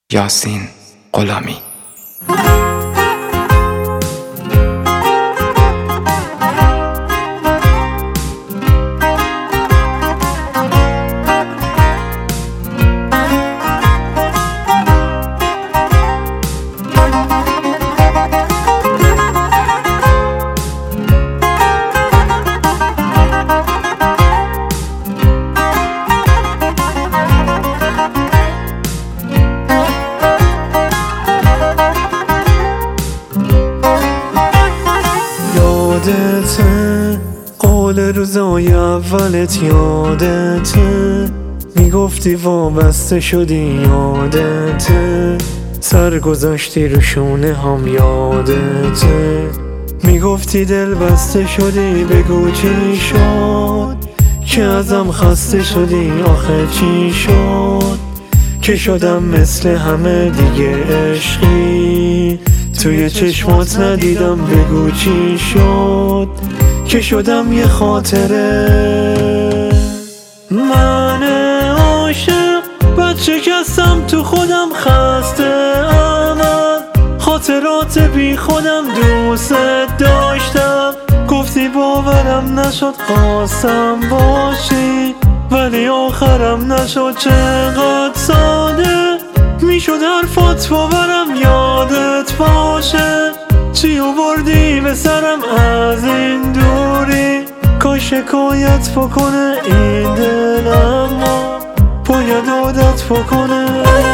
یاسین غلامی. یادته قول روزای اولت، یادته میگفتی وابسته شدی، یادته سر گذاشتی رو شونه هم، یادته میگفتی دل بسته شدی، بگو چی شد که ازم خسته شدی، آخه چی شد که شدم مثل همه دیگه عشقی توی چشمات ندیدم، بگو چی شد که شدم یه خاطره. من عاشق بد شکستم تو خودم، خسته ام، خاطرات بی خودم دوست داشتم، گفتی باورم نشد خواستم باشی ولی آخرم نشد، چقدر ساده میشد حرفات باورم یادت باشه، چی آوردی به سرم از این دوری، کاش شکایت بکنه این دل اما باید عادت بکنه.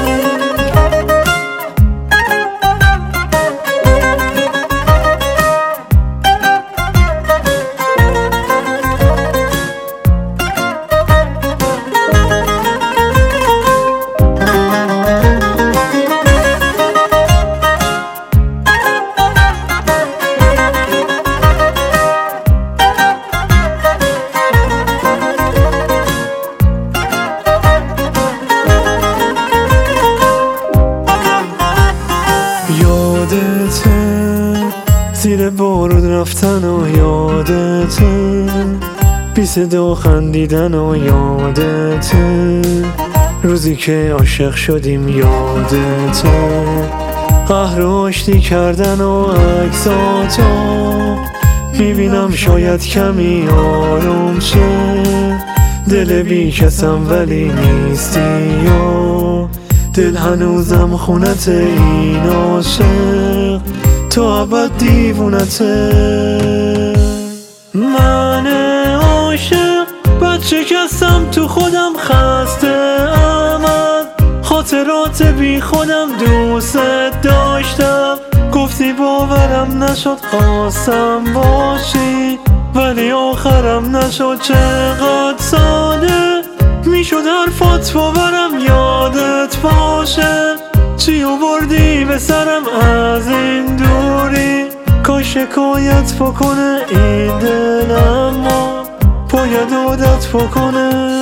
یادته زیر بارون رفتن و یادته بی صدا خندیدن و یادته روزی که عاشق شدیم، یادته قهر و آشتی کردن و عکساتو میبینم شاید کمی آروم شه، دل بی کسم ولی نیستی و دل هنوزم خونت این عاشق تو ابد دیوونته. من عاشق بد شکستم تو خودم، خسته ام، خاطرات بی خودم دوست داشتم، گفتی باورم نشد خواستم باشی ولی آخرم نشد، چقدر ساده میشد حرفات باورم یادت باشه، چی آوردی به سرم از این دوری، کاش شکایت بکنه این دل اما باید عادت بکنه.